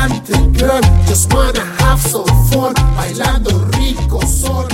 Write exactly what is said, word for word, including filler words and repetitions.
elegante girl. Just wanna have some fun, bailando rico son.